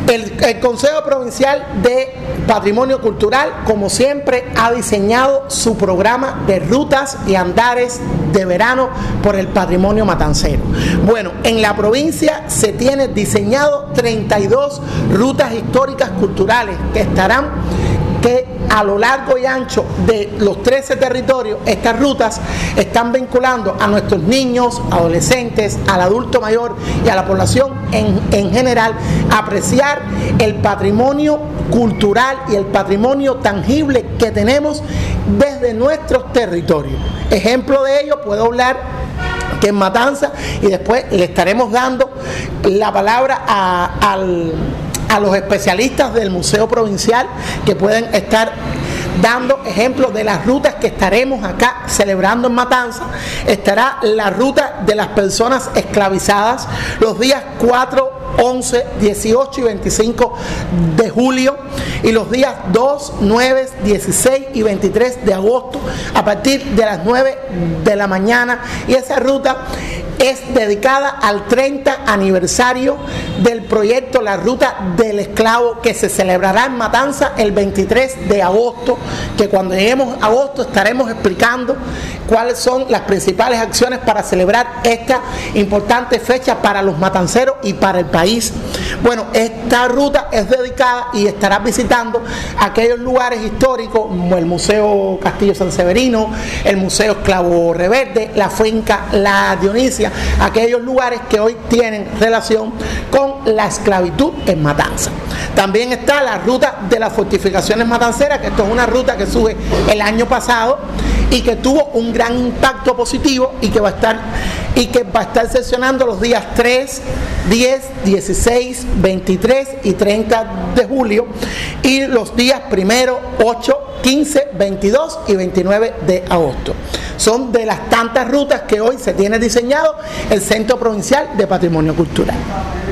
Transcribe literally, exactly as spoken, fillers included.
El, el Consejo Provincial de Patrimonio Cultural, como siempre, ha diseñado su programa de rutas y andares de verano por el patrimonio matancero. Bueno, en la provincia se tiene diseñado treinta y dos rutas históricas culturales que estarán que a lo largo y ancho de los trece territorios, estas rutas están vinculando a nuestros niños, adolescentes, al adulto mayor y a la población en, en general a apreciar el patrimonio cultural y el patrimonio tangible que tenemos desde nuestros territorios. Ejemplo de ello, puedo hablar que en Matanza, y después le estaremos dando la palabra a, al... a los especialistas del Museo Provincial que pueden estar dando ejemplos de las rutas que estaremos acá celebrando en Matanza. Estará la ruta de las personas esclavizadas los días cuatro, once, dieciocho y veinticinco de julio y los días dos, nueve, dieciséis y veintitrés de agosto a partir de las nueve de la mañana, y esa ruta es dedicada al treinta aniversario del proyecto La Ruta del Esclavo, que se celebrará en Matanza el veintitrés de agosto, que cuando lleguemos a agosto estaremos explicando cuáles son las principales acciones para celebrar esta importante fecha para los matanceros y para el país. Bueno, esta ruta es dedicada y estará visitando aquellos lugares históricos como el Museo Castillo San Severino, el Museo Esclavo Reverde, la finca La Dionisia, aquellos lugares que hoy tienen relación con la esclavitud en Matanza. También está la ruta de las fortificaciones matanceras, que esto es una ruta que sube el año pasado y que tuvo un gran impacto positivo y que va a estar y que va a estar sesionando los días tres, diez, dieciséis, veintitrés y treinta de julio y los días primero, ocho, quince, veintidós y veintinueve de agosto. Son de las tantas rutas que hoy se tiene diseñado el Centro Provincial de Patrimonio Cultural.